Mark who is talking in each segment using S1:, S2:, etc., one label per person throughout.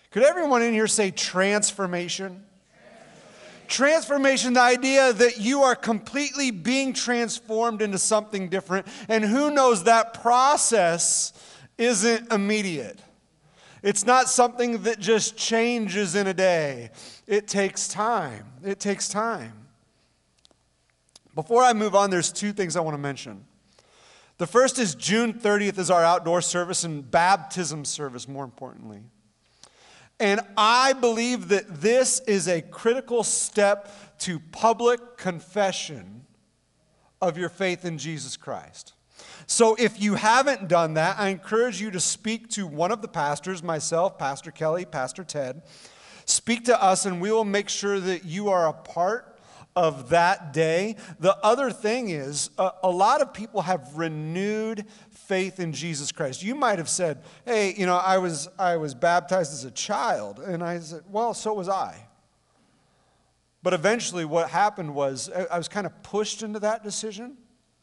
S1: Could everyone in here say transformation? Transformation, the idea that you are completely being transformed into something different, and who knows, that process isn't immediate. It's not something that just changes in a day. It takes time. It takes time. Before I move on, there's two things I want to mention. The first is June 30th is our outdoor service and baptism service, more importantly. And I believe that this is a critical step to public confession of your faith in Jesus Christ. So if you haven't done that, I encourage you to speak to one of the pastors, myself, Pastor Kelly, Pastor Ted. Speak to us and we will make sure that you are a part of that day. The other thing is, a lot of people have renewed faith in Jesus Christ. You might have said, hey, I was baptized as a child. And I said, well, so was I. But eventually what happened was I was kind of pushed into that decision.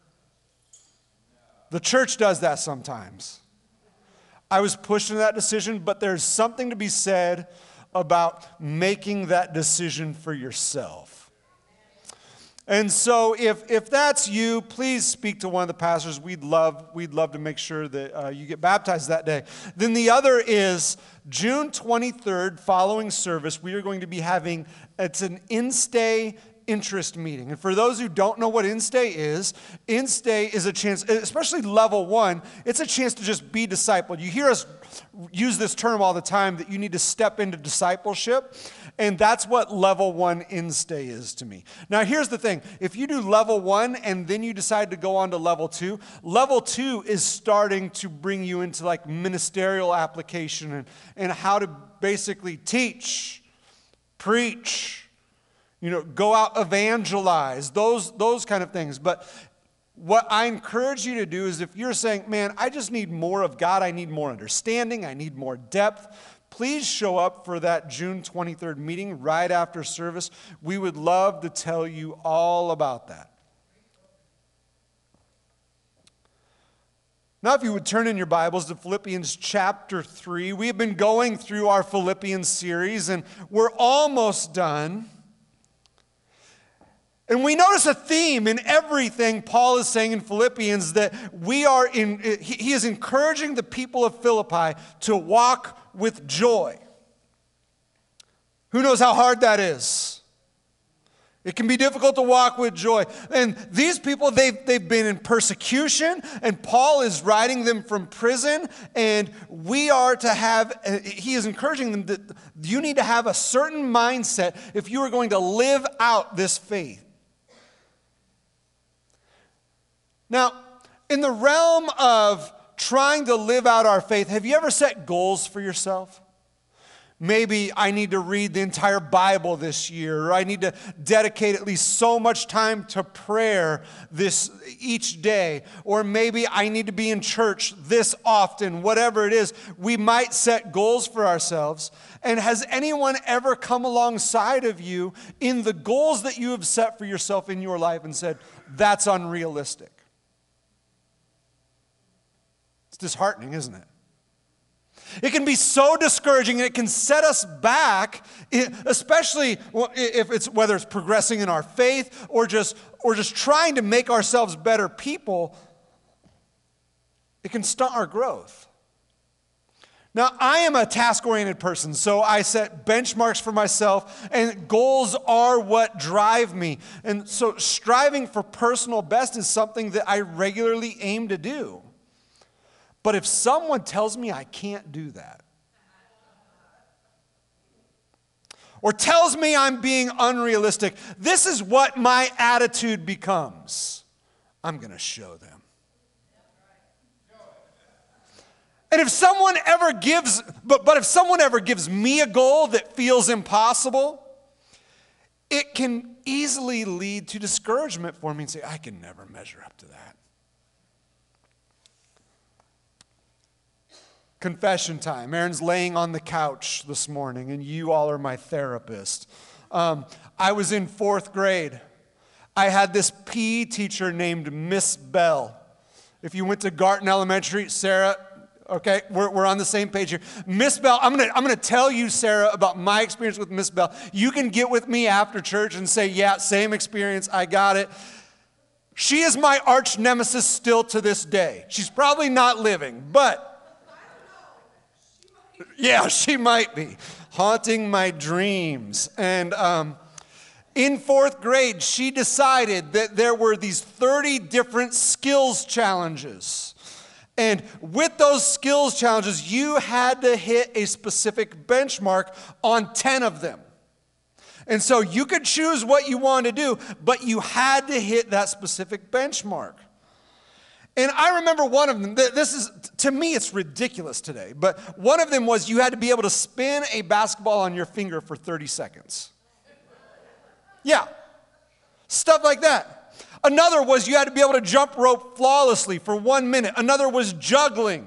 S1: The church does that sometimes. I was pushed into that decision, but there's something to be said about making that decision for yourself. And so if that's you, please speak to one of the pastors. We'd love to make sure that you get baptized that day. Then the other is June 23rd, following service, we are going to be having, it's an in-stay interest meeting. And for those who don't know what in-stay is a chance, especially level 1, it's a chance to just be discipled. You hear us use this term all the time that you need to step into discipleship. And that's what level 1 in-stay is to me. Now, here's the thing. If you do level 1 and then you decide to go on to level 2 is starting to bring you into like ministerial application and how to basically teach, preach, go out, evangelize, those kind of things. But what I encourage you to do is if you're saying, man, I just need more of God, I need more understanding, I need more depth, please show up for that June 23rd meeting right after service. We would love to tell you all about that. Now, if you would turn in your Bibles to Philippians chapter 3. We have been going through our Philippians series, and we're almost done. And we notice a theme in everything Paul is saying in Philippians, that he is encouraging the people of Philippi to walk with joy. Who knows how hard that is? It can be difficult to walk with joy. And these people, they've been in persecution, and Paul is writing them from prison, and he is encouraging them that you need to have a certain mindset if you are going to live out this faith. Now, in the realm of trying to live out our faith, have you ever set goals for yourself? Maybe I need to read the entire Bible this year, or I need to dedicate at least so much time to prayer each day, or maybe I need to be in church this often, whatever it is. We might set goals for ourselves. And has anyone ever come alongside of you in the goals that you have set for yourself in your life and said, that's unrealistic? It's disheartening, isn't it? It can be so discouraging, and it can set us back, especially whether it's progressing in our faith or just trying to make ourselves better people. It can stunt our growth. Now, I am a task-oriented person, so I set benchmarks for myself, and goals are what drive me. And so striving for personal best is something that I regularly aim to do. But if someone tells me I can't do that, or tells me I'm being unrealistic, this is what my attitude becomes. I'm going to show them. And if someone ever gives, but if someone ever gives me a goal that feels impossible, it can easily lead to discouragement for me and say, I can never measure up to that. Confession time. Aaron's laying on the couch this morning, and you all are my therapist. I was in 4th grade. I had this PE teacher named Miss Bell. If you went to Garton Elementary, Sarah, Okay, we're on the same page here. Miss Bell, I'm gonna tell you, Sarah, about my experience with Miss Bell. You can get with me after church and say, yeah, same experience, I got it. She is my arch nemesis still to this day. She's probably not living, but yeah, she might be. Haunting my dreams. And in fourth grade, she decided that there were these 30 different skills challenges. And with those skills challenges, you had to hit a specific benchmark on 10 of them. And so you could choose what you wanted to do, but you had to hit that specific benchmark. And I remember one of them, this is, to me, it's ridiculous today, but one of them was you had to be able to spin a basketball on your finger for 30 seconds. Yeah, stuff like that. Another was you had to be able to jump rope flawlessly for 1 minute. Another was juggling.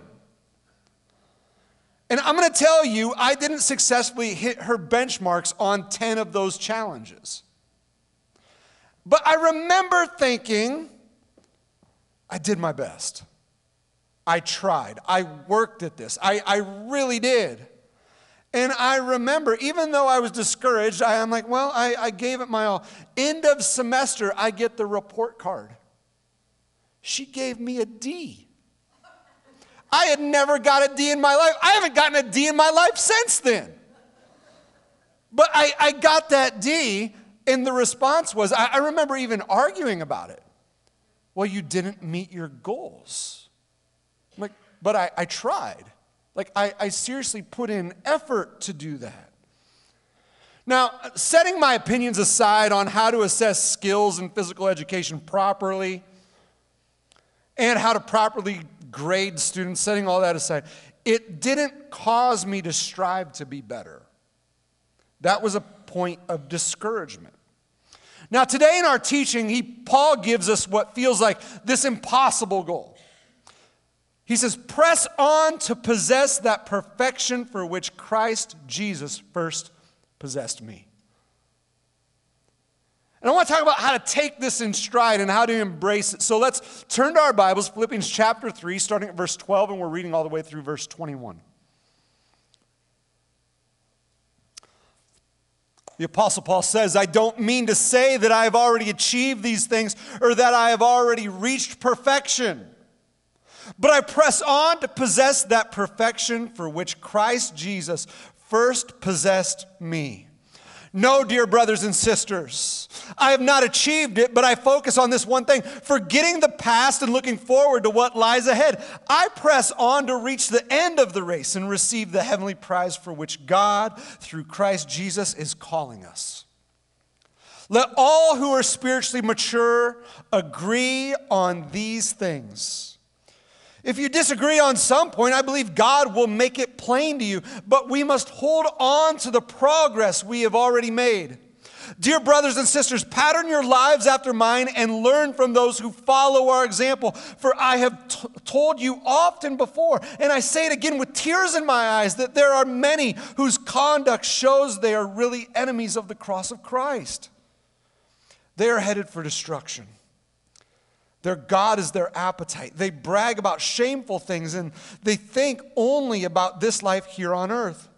S1: And I'm going to tell you, I didn't successfully hit her benchmarks on 10 of those challenges. But I remember thinking, I did my best. I tried. I worked at this. I really did. And I remember, even though I was discouraged, I'm like, well, I gave it my all. End of semester, I get the report card. She gave me a D. I had never got a D in my life. I haven't gotten a D in my life since then. But I got that D, and the response was, I remember even arguing about it. Well, you didn't meet your goals. I'm like, but I tried. Like, I seriously put in effort to do that. Now, setting my opinions aside on how to assess skills in physical education properly and how to properly grade students, setting all that aside, it didn't cause me to strive to be better. That was a point of discouragement. Now, today in our teaching, Paul gives us what feels like this impossible goal. He says, press on to possess that perfection for which Christ Jesus first possessed me. And I want to talk about how to take this in stride and how to embrace it. So let's turn to our Bibles, Philippians chapter 3, starting at verse 12, and we're reading all the way through verse 21. The Apostle Paul says, I don't mean to say that I have already achieved these things or that I have already reached perfection. But I press on to possess that perfection for which Christ Jesus first possessed me. No, dear brothers and sisters, I have not achieved it, but I focus on this one thing, forgetting the past and looking forward to what lies ahead. I press on to reach the end of the race and receive the heavenly prize for which God, through Christ Jesus, is calling us. Let all who are spiritually mature agree on these things. If you disagree on some point, I believe God will make it plain to you, but we must hold on to the progress we have already made. Dear brothers and sisters, pattern your lives after mine and learn from those who follow our example. For I have told you often before, and I say it again with tears in my eyes, that there are many whose conduct shows they are really enemies of the cross of Christ. They are headed for destruction. Their God is their appetite. They brag about shameful things and they think only about this life here on earth.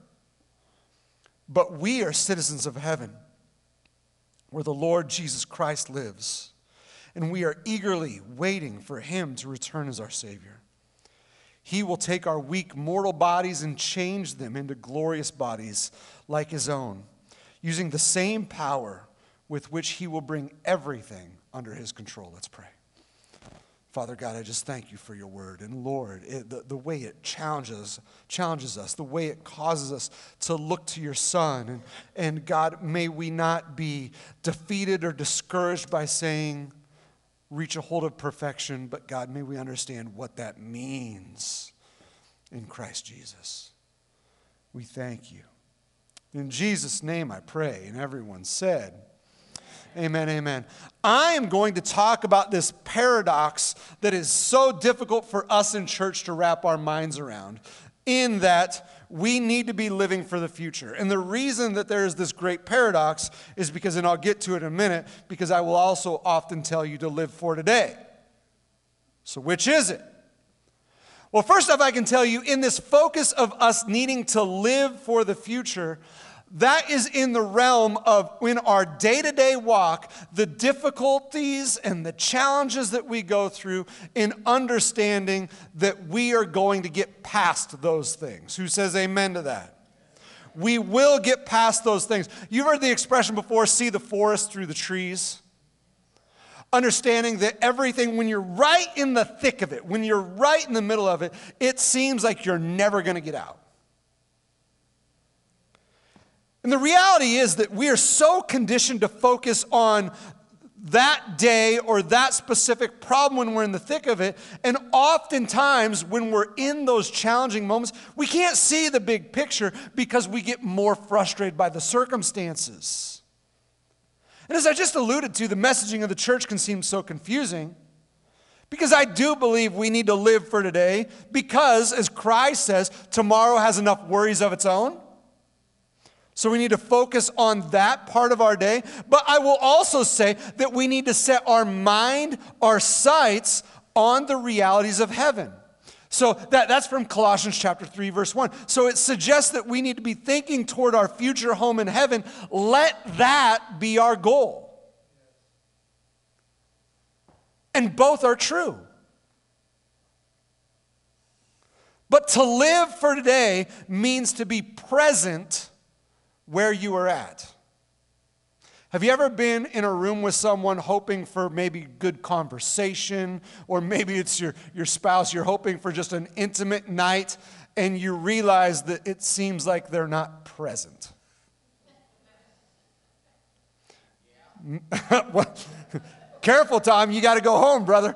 S1: But we are citizens of heaven, where the Lord Jesus Christ lives, and we are eagerly waiting for him to return as our Savior. He will take our weak mortal bodies and change them into glorious bodies like his own, using the same power with which he will bring everything under his control. Let's pray. Father God, I just thank you for your word. And Lord, the way it challenges us, the way it causes us to look to your Son. And God, may we not be defeated or discouraged by saying, reach a hold of perfection, but God, may we understand what that means in Christ Jesus. We thank you. In Jesus' name I pray, and everyone said, amen, amen. I am going to talk about this paradox that is so difficult for us in church to wrap our minds around, in that we need to be living for the future. And the reason that there is this great paradox is because, and I'll get to it in a minute, because I will also often tell you to live for today. So which is it? Well, first off, I can tell you, in this focus of us needing to live for the future, that is in the realm of, in our day-to-day walk, the difficulties and the challenges that we go through in understanding that we are going to get past those things. Who says amen to that? We will get past those things. You've heard the expression before, see the forest through the trees. Understanding that everything, when you're right in the thick of it, when you're right in the middle of it, it seems like you're never going to get out. And the reality is that we are so conditioned to focus on that day or that specific problem when we're in the thick of it. And oftentimes, when we're in those challenging moments, we can't see the big picture because we get more frustrated by the circumstances. And as I just alluded to, the messaging of the church can seem so confusing because I do believe we need to live for today because, as Christ says, tomorrow has enough worries of its own. So we need to focus on that part of our day. But I will also say that we need to set our mind, our sights on the realities of heaven. So that's from Colossians chapter 3, verse 1. So it suggests that we need to be thinking toward our future home in heaven. Let that be our goal. And both are true. But to live for today means to be present where you are at. Have you ever been in a room with someone hoping for maybe good conversation, or maybe it's your spouse, you're hoping for just an intimate night, and you realize that it seems like they're not present? Well, careful, Tom, you got to go home, brother.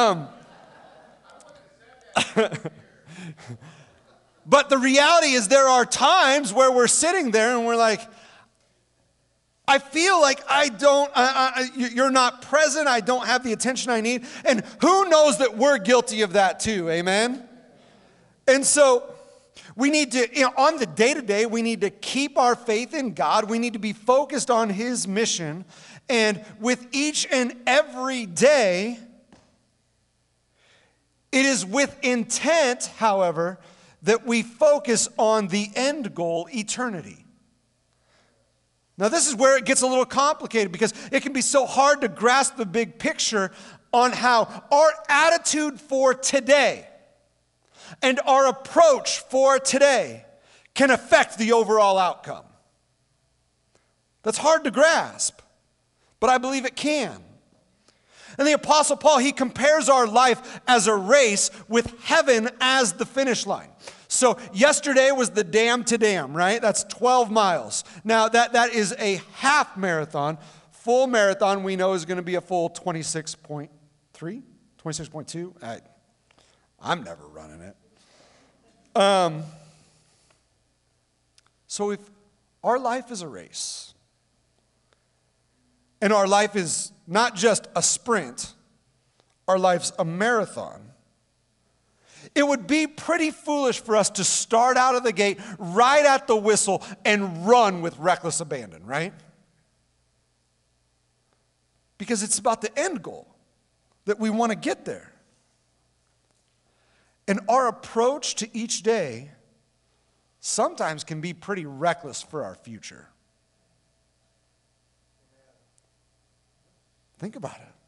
S1: But the reality is there are times where we're sitting there and we're like, I feel like you're not present. I don't have the attention I need. And who knows that we're guilty of that too, amen? And so we need to, on the day-to-day, we need to keep our faith in God. We need to be focused on His mission. And with each and every day, it is with intent, however, that we focus on the end goal, eternity. Now, this is where it gets a little complicated because it can be so hard to grasp the big picture on how our attitude for today and our approach for today can affect the overall outcome. That's hard to grasp, but I believe it can. And the Apostle Paul, he compares our life as a race with heaven as the finish line. So yesterday was the Dam to Dam, right? That's 12 miles. Now that is a half marathon. Full marathon we know is going to be a full 26.3, 26.2. I'm never running it. So if our life is a race, and our life is not just a sprint, our life's a marathon, it would be pretty foolish for us to start out of the gate right at the whistle and run with reckless abandon, right? Because it's about the end goal, that we want to get there. And our approach to each day sometimes can be pretty reckless for our future. Think about it.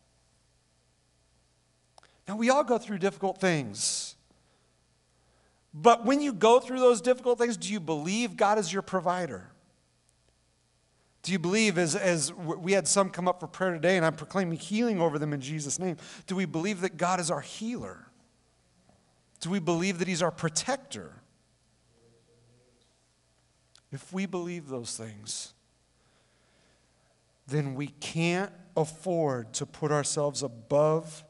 S1: Now, we all go through difficult things. But when you go through those difficult things, do you believe God is your provider? Do you believe, as we had some come up for prayer today, and I'm proclaiming healing over them in Jesus' name, do we believe that God is our healer? Do we believe that He's our protector? If we believe those things, then we can't afford to put ourselves above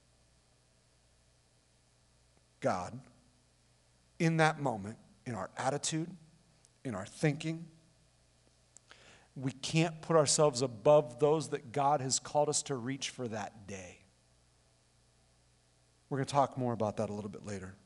S1: God in that moment, in our attitude, in our thinking. We can't put ourselves above those that God has called us to reach for that day. We're going to talk more about that a little bit later.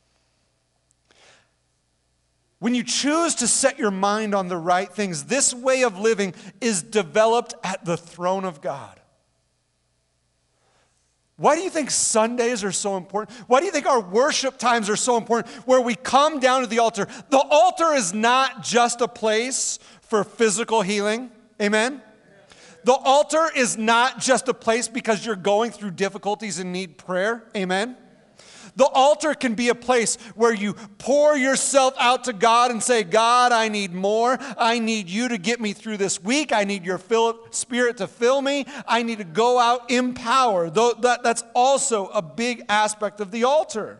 S1: When you choose to set your mind on the right things, this way of living is developed at the throne of God. Why do you think Sundays are so important? Why do you think our worship times are so important where we come down to the altar? The altar is not just a place for physical healing. Amen? The altar is not just a place because you're going through difficulties and need prayer. Amen? The altar can be a place where you pour yourself out to God and say, God, I need more. I need you to get me through this week. I need your Spirit to fill me. I need to go out in power. That's also a big aspect of the altar.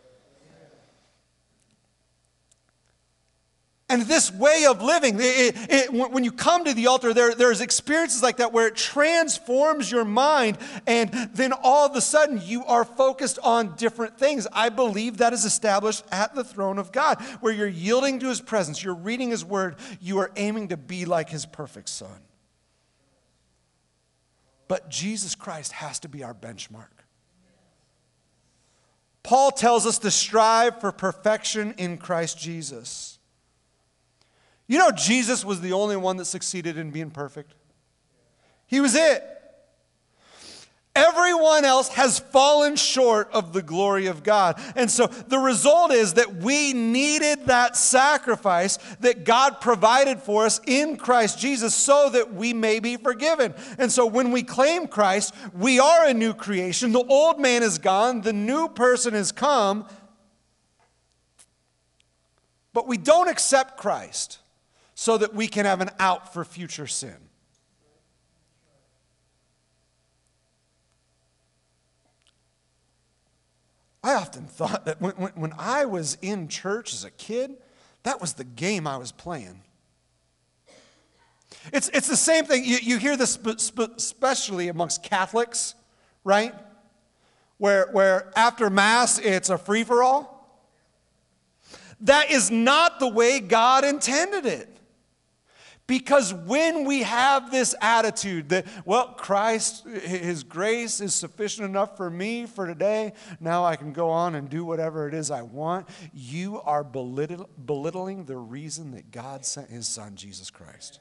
S1: And this way of living, when you come to the altar, there's experiences like that where it transforms your mind, and then all of a sudden you are focused on different things. I believe that is established at the throne of God, where you're yielding to His presence, you're reading His Word, you are aiming to be like His perfect Son. But Jesus Christ has to be our benchmark. Paul tells us to strive for perfection in Christ Jesus. You know, Jesus was the only one that succeeded in being perfect. He was it. Everyone else has fallen short of the glory of God. And so the result is that we needed that sacrifice that God provided for us in Christ Jesus so that we may be forgiven. And so when we claim Christ, we are a new creation. The old man is gone. The new person has come. But we don't accept Christ so that we can have an out for future sin. I often thought that when I was in church as a kid, that was the game I was playing. It's the same thing. You hear this especially amongst Catholics, right? Where after Mass, it's a free-for-all. That is not the way God intended it. Because when we have this attitude that, well, Christ, His grace is sufficient enough for me for today, now I can go on and do whatever it is I want, you are belittling the reason that God sent His Son, Jesus Christ.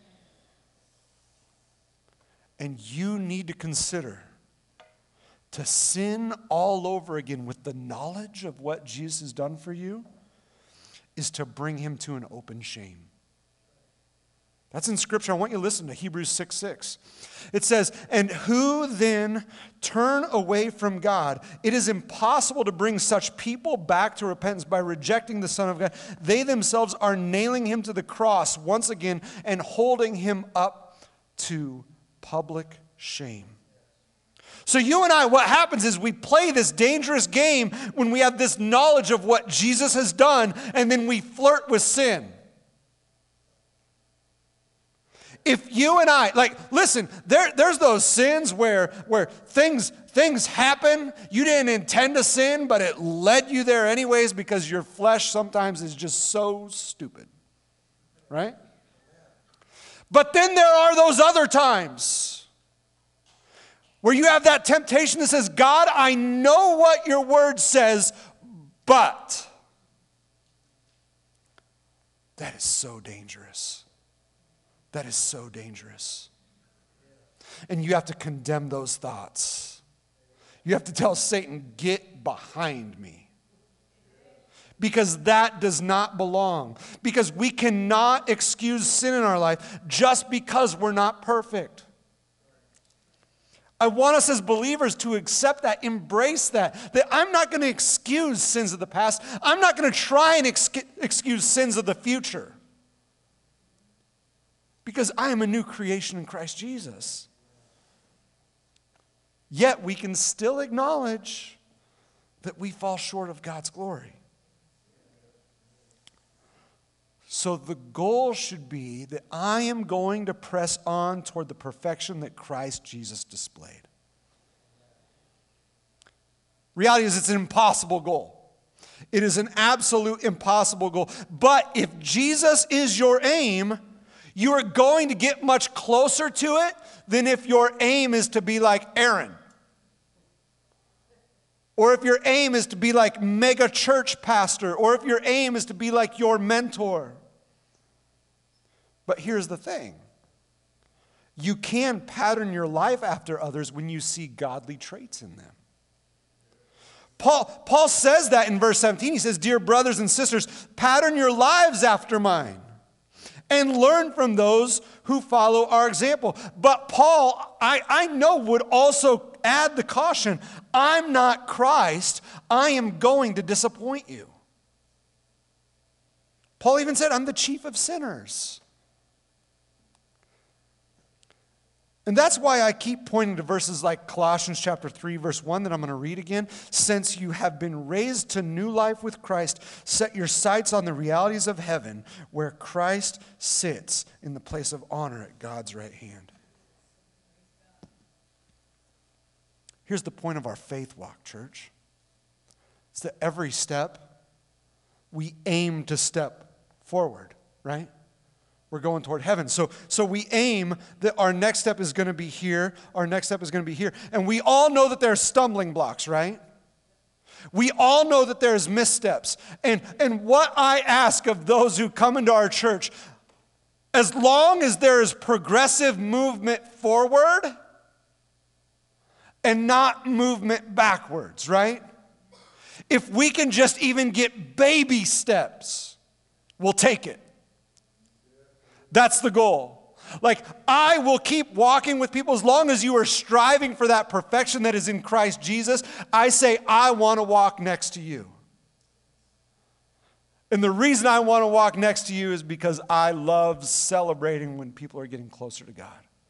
S1: And you need to consider to sin all over again with the knowledge of what Jesus has done for you is to bring Him to an open shame. That's in Scripture. I want you to listen to Hebrews 6:6. It says, and who then turn away from God? It is impossible to bring such people back to repentance by rejecting the Son of God. They themselves are nailing Him to the cross once again and holding Him up to public shame. So you and I, what happens is we play this dangerous game when we have this knowledge of what Jesus has done, and then we flirt with sin. If you and I, listen, there's those sins where things happen. You didn't intend to sin, but it led you there anyways because your flesh sometimes is just so stupid, right? But then there are those other times where you have that temptation that says, God, I know what your word says, but that is so dangerous. That is so dangerous. And you have to condemn those thoughts. You have to tell Satan, get behind me. Because that does not belong. Because we cannot excuse sin in our life just because we're not perfect. I want us as believers to accept that, embrace that I'm not going to excuse sins of the past. I'm not going to try and excuse sins of the future. Because I am a new creation in Christ Jesus. Yet we can still acknowledge that we fall short of God's glory. So the goal should be that I am going to press on toward the perfection that Christ Jesus displayed. Reality is it's an impossible goal. It is an absolute impossible goal. But if Jesus is your aim, you are going to get much closer to it than if your aim is to be like Aaron. Or if your aim is to be like mega church pastor. Or if your aim is to be like your mentor. But here's the thing. You can pattern your life after others when you see godly traits in them. Paul says that in verse 17. He says, dear brothers and sisters, pattern your lives after mine and learn from those who follow our example. But Paul, I know, would also add the caution, I'm not Christ. I am going to disappoint you. Paul even said, I'm the chief of sinners. And that's why I keep pointing to verses like Colossians chapter 3, verse 1 that I'm going to read again. Since you have been raised to new life with Christ, set your sights on the realities of heaven, where Christ sits in the place of honor at God's right hand. Here's the point of our faith walk, church. It's that every step, we aim to step forward, right? We're going toward heaven. So we aim that our next step is going to be here. Our next step is going to be here. And we all know that there are stumbling blocks, right? We all know that there's missteps. And what I ask of those who come into our church, as long as there is progressive movement forward and not movement backwards, right? If we can just even get baby steps, we'll take it. That's the goal. Like, I will keep walking with people as long as you are striving for that perfection that is in Christ Jesus. I say, I want to walk next to you. And the reason I want to walk next to you is because I love celebrating when people are getting closer to God.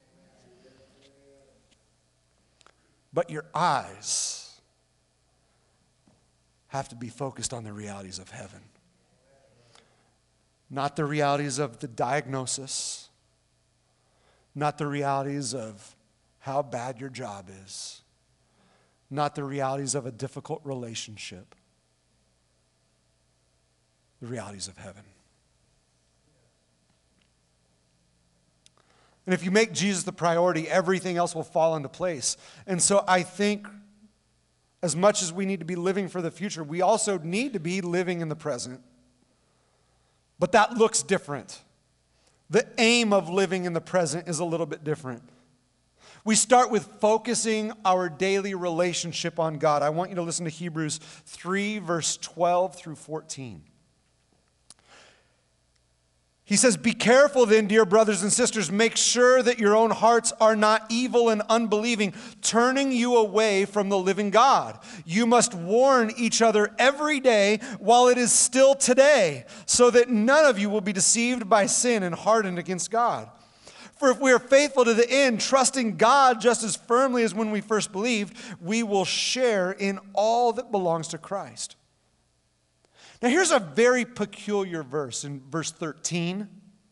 S1: But your eyes have to be focused on the realities of heaven. Not the realities of the diagnosis, not the realities of how bad your job is, not the realities of a difficult relationship, the realities of heaven. And if you make Jesus the priority, everything else will fall into place. And so I think as much as we need to be living for the future, we also need to be living in the present. But that looks different. The aim of living in the present is a little bit different. We start with focusing our daily relationship on God. I want you to listen to Hebrews 3, verse 12 through 14. He says, be careful then, dear brothers and sisters. Make sure that your own hearts are not evil and unbelieving, turning you away from the living God. You must warn each other every day while it is still today, so that none of you will be deceived by sin and hardened against God. For if we are faithful to the end, trusting God just as firmly as when we first believed, we will share in all that belongs to Christ. Now here's a very peculiar verse in verse 13.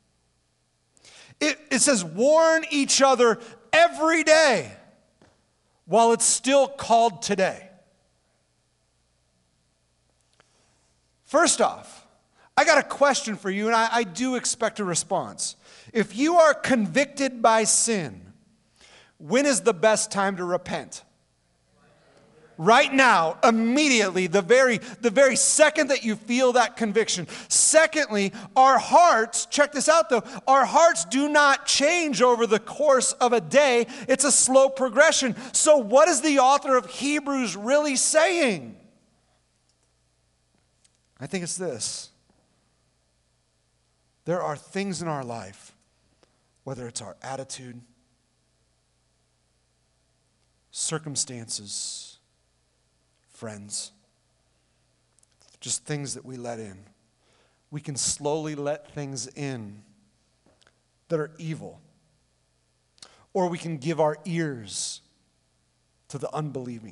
S1: It says, warn each other every day while it's still called today. First off, I got a question for you, and I do expect a response. If you are convicted by sin, when is the best time to repent? Right now, immediately, the very second that you feel that conviction. Secondly, our hearts, check this out though, our hearts do not change over the course of a day. It's a slow progression. So what is the author of Hebrews really saying? I think it's this. There are things in our life, whether it's our attitude, circumstances, friends, just things that we let in. We can slowly let things in that are evil. Or we can give our ears to the unbelieving.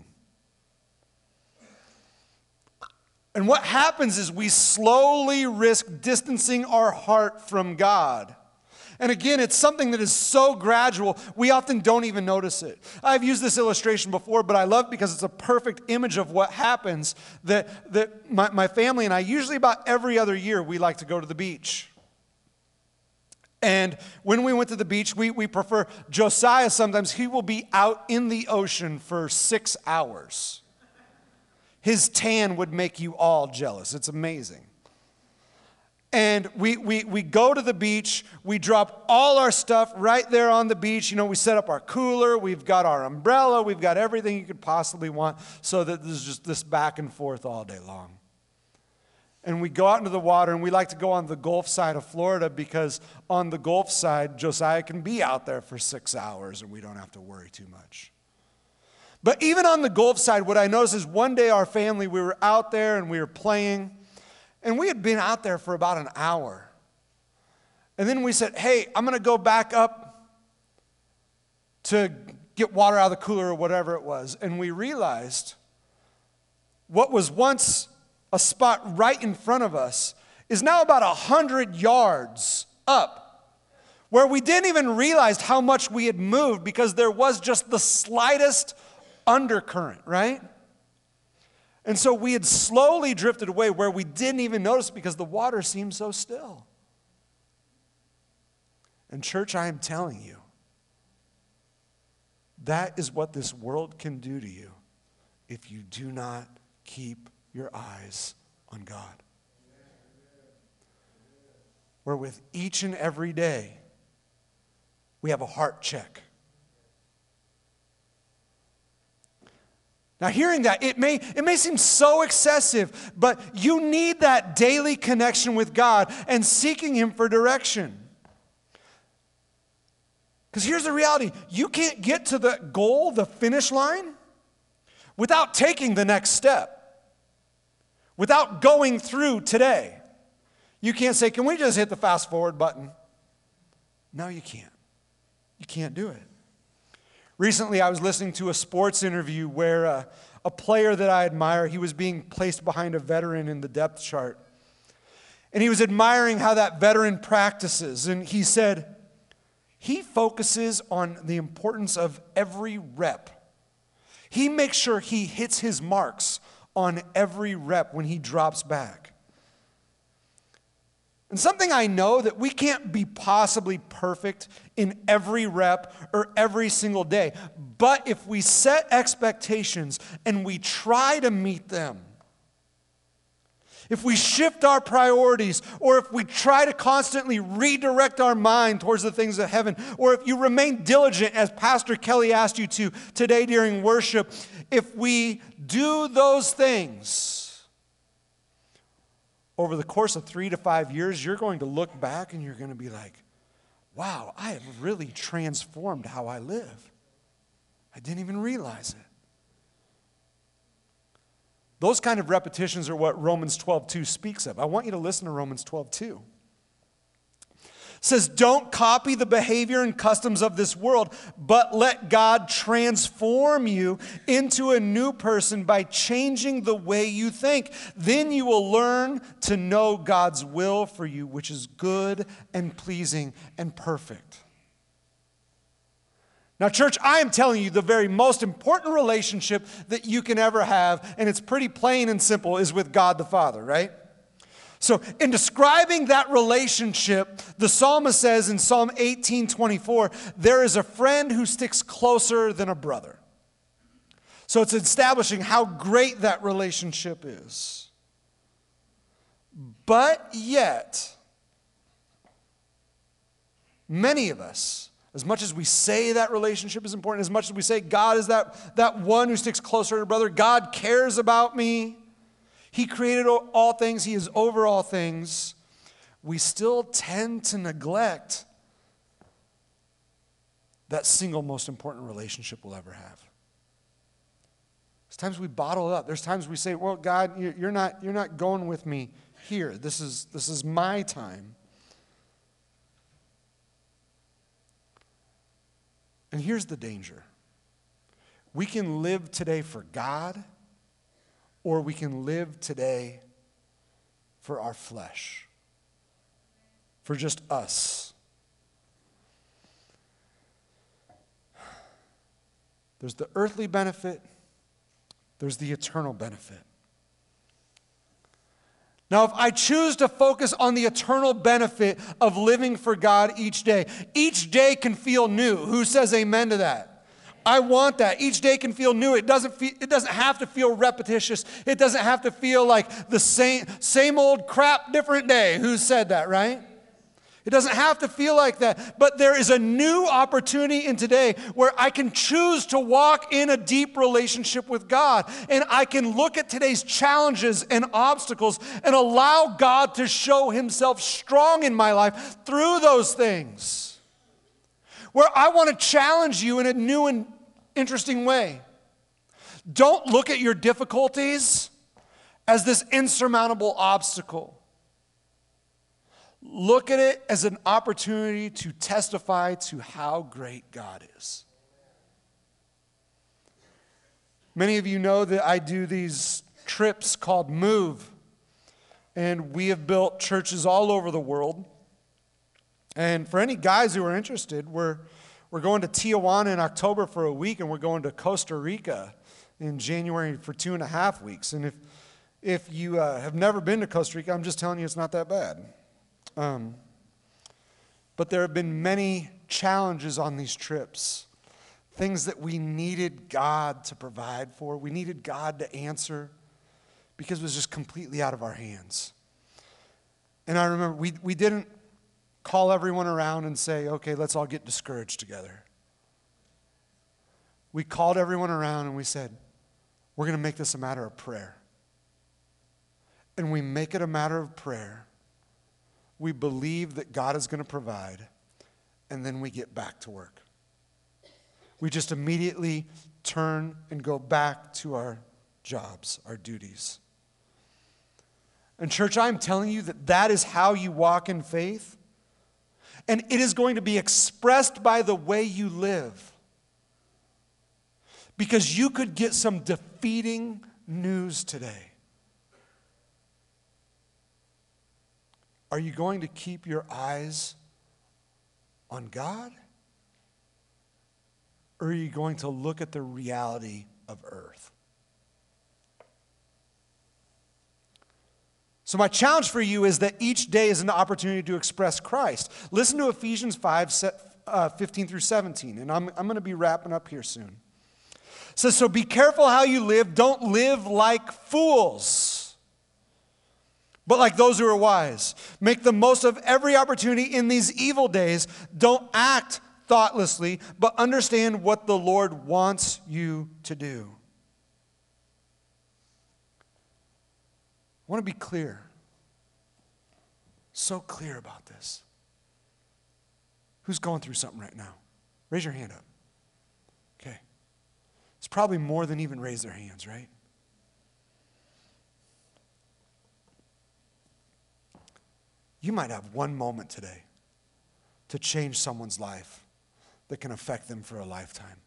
S1: And what happens is we slowly risk distancing our heart from God. And again, it's something that is so gradual, we often don't even notice it. I've used this illustration before, but I love it because it's a perfect image of what happens that my family and I, usually about every other year, we like to go to the beach. And when we went to the beach, we prefer Josiah sometimes. He will be out in the ocean for 6 hours. His tan would make you all jealous. It's amazing. And we go to the beach, we drop all our stuff right there on the beach. We set up our cooler, we've got our umbrella, we've got everything you could possibly want so that there's just this back and forth all day long. And we go out into the water, and we like to go on the Gulf side of Florida because on the Gulf side, Josiah can be out there for 6 hours and we don't have to worry too much. But even on the Gulf side, what I noticed is one day our family, we were out there and we were playing, and we had been out there for about an hour. And then we said, hey, I'm going to go back up to get water out of the cooler or whatever it was. And we realized what was once a spot right in front of us is now about 100 yards up, where we didn't even realize how much we had moved because there was just the slightest undercurrent, right? And so we had slowly drifted away where we didn't even notice because the water seemed so still. And church, I am telling you, that is what this world can do to you if you do not keep your eyes on God. Where with each and every day, we have a heart check. Now, hearing that, it may seem so excessive, but you need that daily connection with God and seeking Him for direction. Because here's the reality. You can't get to the goal, the finish line, without taking the next step, without going through today. You can't say, can we just hit the fast forward button? No, you can't. You can't do it. Recently, I was listening to a sports interview where a player that I admire, he was being placed behind a veteran in the depth chart. And he was admiring how that veteran practices. And he said, he focuses on the importance of every rep. He makes sure he hits his marks on every rep when he drops back. And something I know that we can't be possibly perfect in every rep or every single day. But if we set expectations and we try to meet them, if we shift our priorities, or if we try to constantly redirect our mind towards the things of heaven, or if you remain diligent, as Pastor Kelly asked you to today during worship, if we do those things, over the course of 3 to 5 years, you're going to look back and you're going to be like, wow, I have really transformed how I live. I didn't even realize it. Those kind of repetitions are what Romans 12:2 speaks of. I want you to listen to Romans 12:2. It says, don't copy the behavior and customs of this world, but let God transform you into a new person by changing the way you think. Then you will learn to know God's will for you, which is good and pleasing and perfect. Now, church, I am telling you the very most important relationship that you can ever have, and it's pretty plain and simple, is with God the Father, right? So in describing that relationship, the psalmist says in Psalm 18:24, there is a friend who sticks closer than a brother. So it's establishing how great that relationship is. But yet, many of us, as much as we say that relationship is important, as much as we say God is that one who sticks closer to a brother, God cares about me, He created all things, He is over all things, we still tend to neglect that single most important relationship we'll ever have. There's times we bottle it up. There's times we say, well, God, you're not going with me here. This is my time. And here's the danger. We can live today for God, or we can live today for our flesh, for just us. There's the earthly benefit, there's the eternal benefit. Now, if I choose to focus on the eternal benefit of living for God each day can feel new. Who says amen to that? I want that. Each day can feel new. It doesn't have to feel repetitious. It doesn't have to feel like the same old crap, different day. Who said that, right? It doesn't have to feel like that. But there is a new opportunity in today where I can choose to walk in a deep relationship with God. And I can look at today's challenges and obstacles and allow God to show himself strong in my life through those things. Where I want to challenge you in a new and interesting way. Don't look at your difficulties as this insurmountable obstacle. Look at it as an opportunity to testify to how great God is. Many of you know that I do these trips called Move, and we have built churches all over the world. And for any guys who are interested, we're going to Tijuana in October for a week, and we're going to Costa Rica in January for 2.5 weeks. And if you have never been to Costa Rica, I'm just telling you it's not that bad. But there have been many challenges on these trips, things that we needed God to provide for. We needed God to answer because it was just completely out of our hands. And I remember we didn't call everyone around and say, okay, let's all get discouraged together. We called everyone around and we said, we're going to make this a matter of prayer. And we make it a matter of prayer. We believe that God is going to provide, and then we get back to work. We just immediately turn and go back to our jobs, our duties. And church, I'm telling you that is how you walk in faith, and it is going to be expressed by the way you live. Because you could get some defeating news today. Are you going to keep your eyes on God? Or are you going to look at the reality of earth? So my challenge for you is that each day is an opportunity to express Christ. Listen to Ephesians 5, 15 through 17, and I'm going to be wrapping up here soon. It says, so be careful how you live. Don't live like fools, but like those who are wise. Make the most of every opportunity in these evil days. Don't act thoughtlessly, but understand what the Lord wants you to do. I want to be clear. So clear about this. Who's going through something right now? Raise your hand up. Okay. It's probably more than even raise their hands, right? You might have one moment today to change someone's life that can affect them for a lifetime.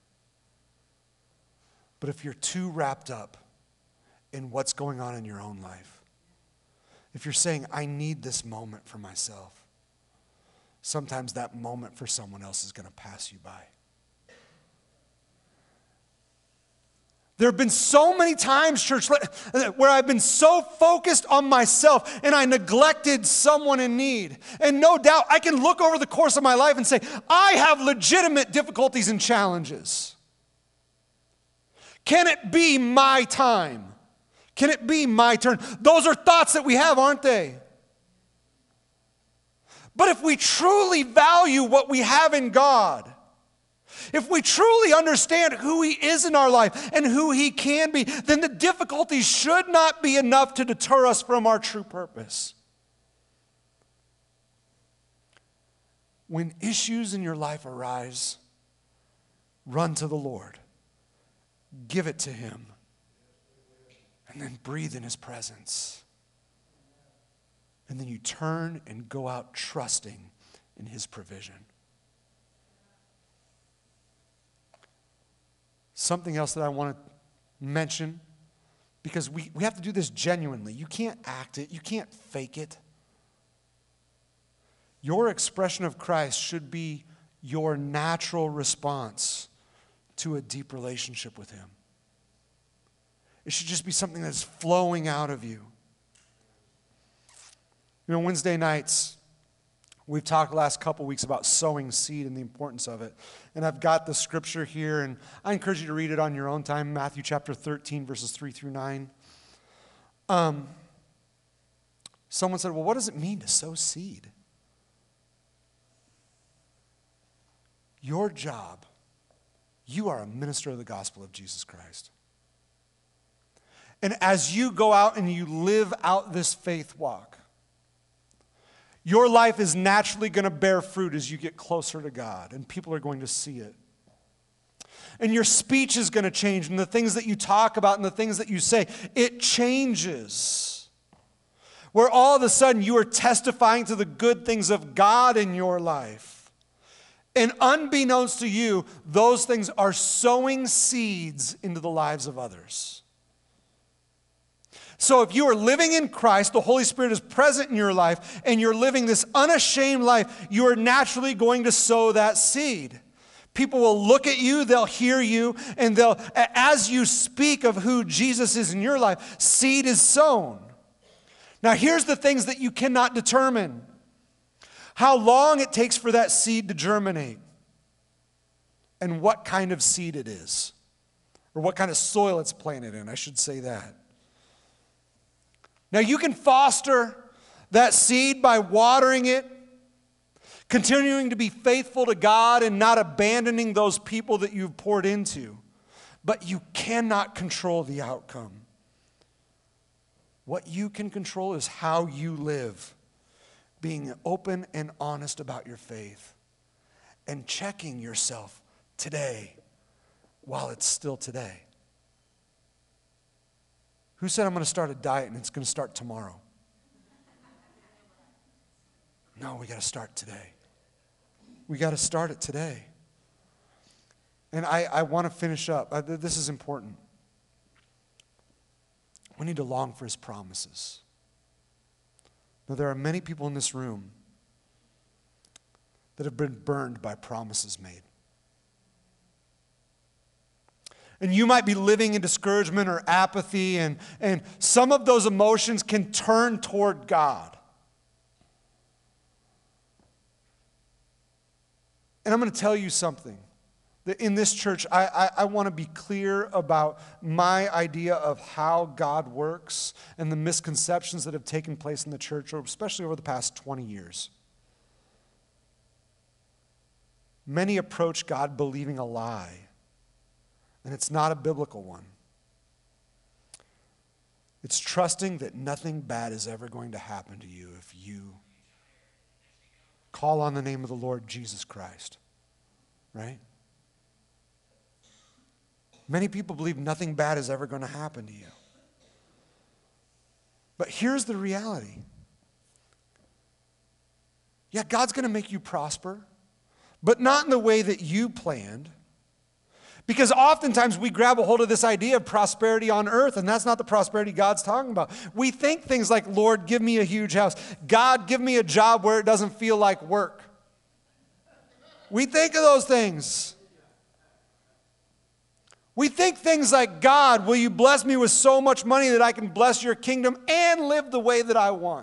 S1: But if you're too wrapped up in what's going on in your own life, if you're saying, I need this moment for myself, sometimes that moment for someone else is going to pass you by. There have been so many times, church, where I've been so focused on myself and I neglected someone in need. And no doubt, I can look over the course of my life and say, I have legitimate difficulties and challenges. Can it be my time? Can it be my turn? Those are thoughts that we have, aren't they? But if we truly value what we have in God, if we truly understand who He is in our life and who He can be, then the difficulties should not be enough to deter us from our true purpose. When issues in your life arise, run to the Lord. Give it to Him. And then breathe in His presence. And then you turn and go out trusting in His provision. Something else that I want to mention, because we have to do this genuinely. You can't act it. You can't fake it. Your expression of Christ should be your natural response to a deep relationship with Him. It should just be something that's flowing out of you. You know, Wednesday nights, We've talked the last couple weeks about sowing seed and the importance of it. And I've got the scripture here, and I encourage you to read it on your own time, Matthew chapter 13, verses 3 through 9. Someone said, well, what does it mean to sow seed? Your job, you are a minister of the gospel of Jesus Christ. And as you go out and you live out this faith walk, your life is naturally going to bear fruit as you get closer to God, and people are going to see it. And your speech is going to change, and the things that you talk about and the things that you say, it changes. Where all of a sudden you are testifying to the good things of God in your life. And unbeknownst to you, those things are sowing seeds into the lives of others. So if you are living in Christ, the Holy Spirit is present in your life, and you're living this unashamed life, you are naturally going to sow that seed. People will look at you, they'll hear you, and as you speak of who Jesus is in your life, seed is sown. Now here's the things that you cannot determine. How long it takes for that seed to germinate, and what kind of seed it is, or what kind of soil it's planted in, I should say that. Now you can foster that seed by watering it, continuing to be faithful to God and not abandoning those people that you've poured into. But you cannot control the outcome. What you can control is how you live, being open and honest about your faith, and checking yourself today while it's still today. Who said I'm going to start a diet and it's going to start tomorrow? No, we got to start today. We got to start it today. And I want to finish up. This is important. We need to long for his promises. Now, there are many people in this room that have been burned by promises made. And you might be living in discouragement or apathy, and some of those emotions can turn toward God. And I'm going to tell you something. That in this church, I want to be clear about my idea of how God works and the misconceptions that have taken place in the church, especially over the past 20 years. Many approach God believing a lie. And it's not a biblical one. It's trusting that nothing bad is ever going to happen to you if you call on the name of the Lord Jesus Christ. Right? Many people believe nothing bad is ever going to happen to you. But here's the reality. Yeah, God's going to make you prosper, but not in the way that you planned. Because oftentimes we grab a hold of this idea of prosperity on earth, and that's not the prosperity God's talking about. We think things like, Lord, give me a huge house. God, give me a job where it doesn't feel like work. We think of those things. We think things like, God, will you bless me with so much money that I can bless your kingdom and live the way that I want?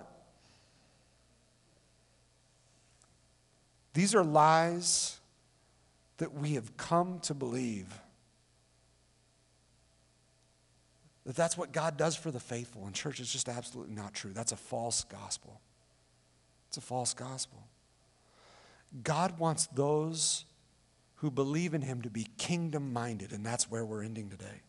S1: These are lies that we have come to believe. That's what God does for the faithful. And church, it's just absolutely not true. That's a false gospel. It's a false gospel. God wants those who believe in him to be kingdom-minded, and that's where we're ending today.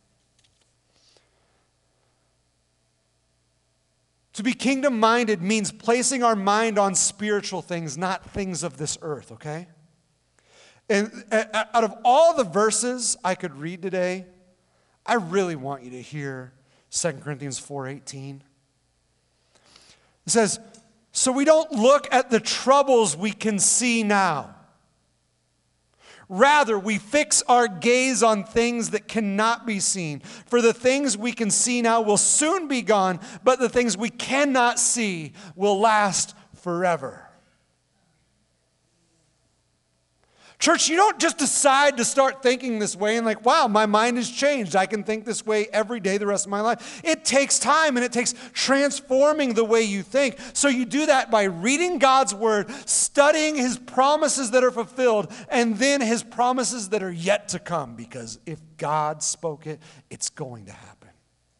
S1: To be kingdom-minded means placing our mind on spiritual things, not things of this earth, okay? And out of all the verses I could read today, I really want you to hear 2 Corinthians 4:18. It says, so we don't look at the troubles we can see now. Rather, we fix our gaze on things that cannot be seen. For the things we can see now will soon be gone, but the things we cannot see will last forever. Church, you don't just decide to start thinking this way and like, wow, my mind has changed. I can think this way every day the rest of my life. It takes time and it takes transforming the way you think. So you do that by reading God's word, studying his promises that are fulfilled, and then his promises that are yet to come. Because if God spoke it, it's going to happen.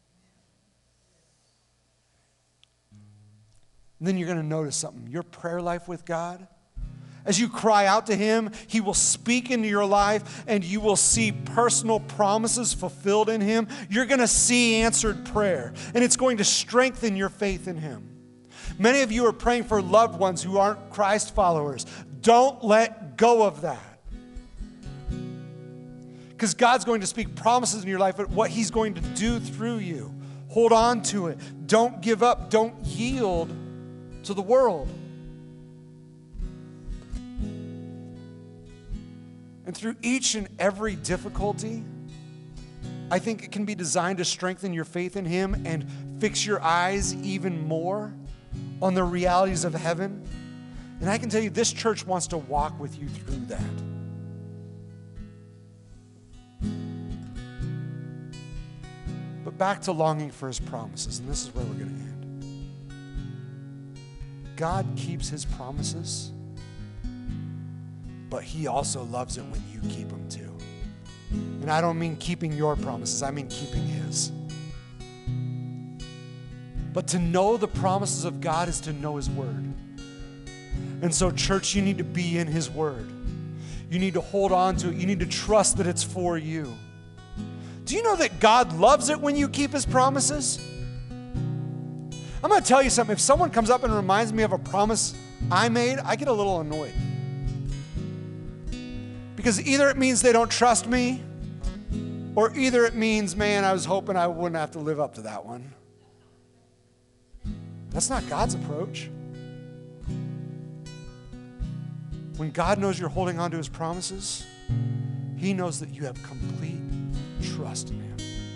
S1: And then you're going to notice something. Your prayer life with God, as you cry out to him, he will speak into your life and you will see personal promises fulfilled in him. You're going to see answered prayer, and it's going to strengthen your faith in him. Many of you are praying for loved ones who aren't Christ followers. Don't let go of that. Because God's going to speak promises in your life, but what he's going to do through you. Hold on to it. Don't give up. Don't yield to the world. And through each and every difficulty, I think it can be designed to strengthen your faith in him and fix your eyes even more on the realities of heaven. And I can tell you, this church wants to walk with you through that. But back to longing for his promises, and this is where we're going to end. God keeps his promises, but he also loves it when you keep them too. And I don't mean keeping your promises, I mean keeping his. But to know the promises of God is to know his word. And so, church, you need to be in his word. You need to hold on to it. You need to trust that it's for you. Do you know that God loves it when you keep his promises? I'm going to tell you something. If someone comes up and reminds me of a promise I made, I get a little annoyed. Because either it means they don't trust me, or either it means, man, I was hoping I wouldn't have to live up to that one. That's not God's approach. When God knows you're holding on to his promises, he knows that you have complete trust in him.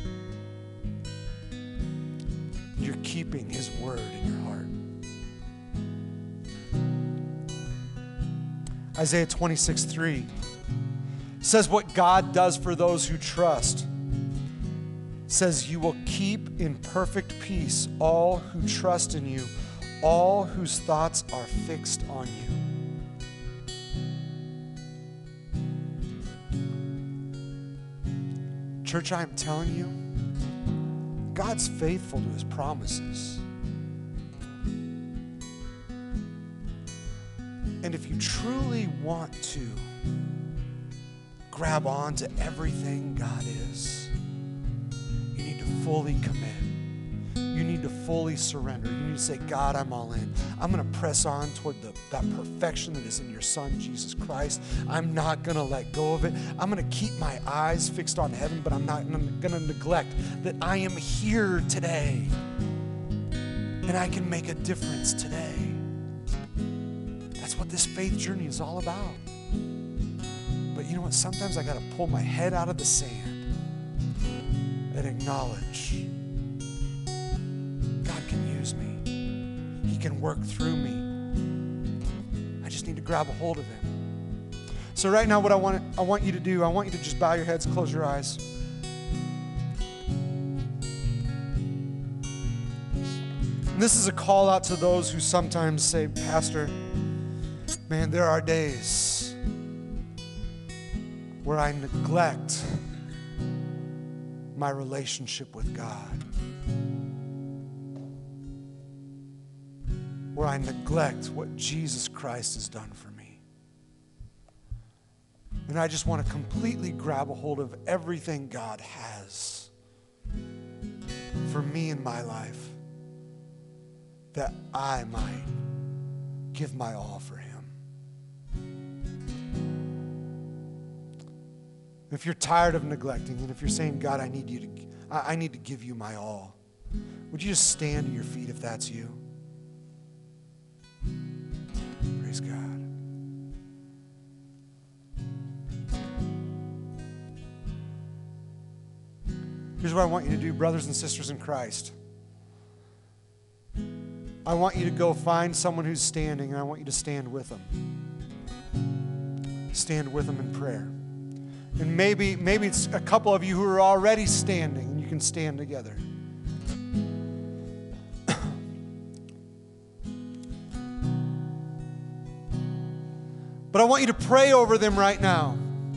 S1: You're keeping his word in your heart. Isaiah 26:3 says what God does for those who trust. It says, you will keep in perfect peace all who trust in you, all whose thoughts are fixed on you. Church, I am telling you, God's faithful to his promises. And if you truly want to grab on to everything God is, you need to fully commit. You need to fully surrender. You need to say, God, I'm all in. I'm going to press on toward that perfection that is in your Son, Jesus Christ. I'm not going to let go of it. I'm going to keep my eyes fixed on heaven, but I'm not going to neglect that I am here today and I can make a difference today. That's what this faith journey is all about. But you know what? Sometimes I got to pull my head out of the sand and acknowledge God can use me. He can work through me. I just need to grab a hold of him. So right now, what I want you to do, I want you to just bow your heads, close your eyes. And this is a call out to those who sometimes say, Pastor, man, there are days where I neglect my relationship with God, where I neglect what Jesus Christ has done for me. And I just want to completely grab a hold of everything God has for me in my life, that I might give my all for him. If you're tired of neglecting, and if you're saying, God, I need to give you my all, would you just stand to your feet if that's you? Praise God. Here's what I want you to do, brothers and sisters in Christ. I want you to go find someone who's standing, and I want you to stand with them. stand with them in prayer. And maybe it's a couple of you who are already standing, and you can stand together. But I want you to pray over them right now,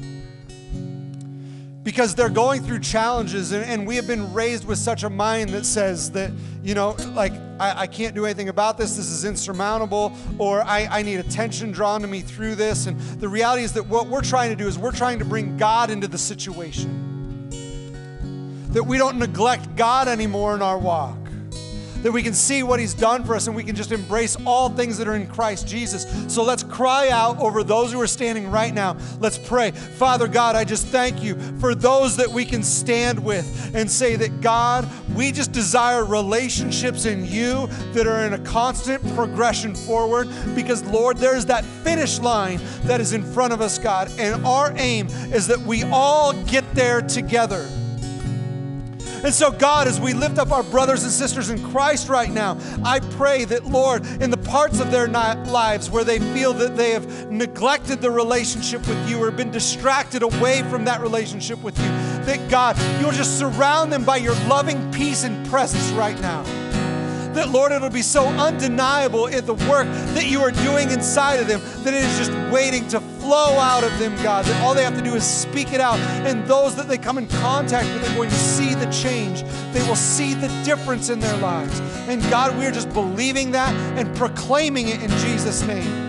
S1: because they're going through challenges, and we have been raised with such a mind that says that, like, I can't do anything about this. This is insurmountable, or I need attention drawn to me through this. And the reality is that what we're trying to do is we're trying to bring God into the situation. That we don't neglect God anymore in our walk. That we can see what He's done for us, and we can just embrace all things that are in Christ Jesus. So let's cry out over those who are standing right now. Let's pray. Father God, I just thank you for those that we can stand with and say that, God, we just desire relationships in you that are in a constant progression forward, because, Lord, there's that finish line that is in front of us, God, and our aim is that we all get there together. And so, God, as we lift up our brothers and sisters in Christ right now, I pray that, Lord, in the parts of their lives where they feel that they have neglected the relationship with you or been distracted away from that relationship with you, that, God, you'll just surround them by your loving peace and presence right now. That, Lord, it'll be so undeniable in the work that you are doing inside of them that it is just waiting to flow out of them, God. That all they have to do is speak it out. And those that they come in contact with are going to see the change. They will see the difference in their lives. And God, we are just believing that and proclaiming it in Jesus' name.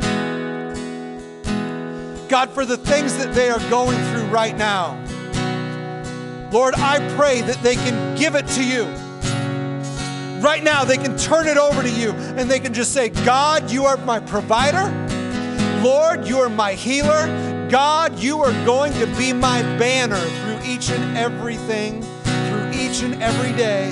S1: God, for the things that they are going through right now, Lord, I pray that they can give it to you. Right now, they can turn it over to you, and they can just say, God, you are my provider. Lord, you are my healer. God, you are going to be my banner through each and everything, through each and every day.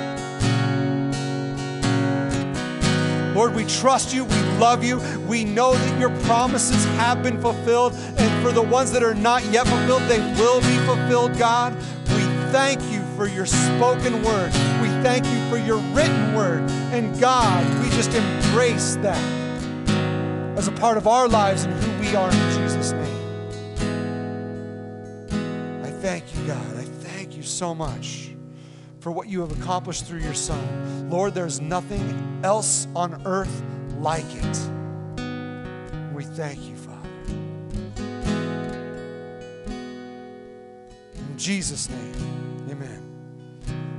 S1: Lord, we trust you. We love you. We know that your promises have been fulfilled, and for the ones that are not yet fulfilled, they will be fulfilled, God. We thank you for your spoken word. We thank you for your written word. And God, we just embrace that as a part of our lives and who we are in Jesus' name. I thank you, God. I thank you so much for what you have accomplished through your Son. Lord, there's nothing else on earth like it. We thank you, Father. In Jesus' name.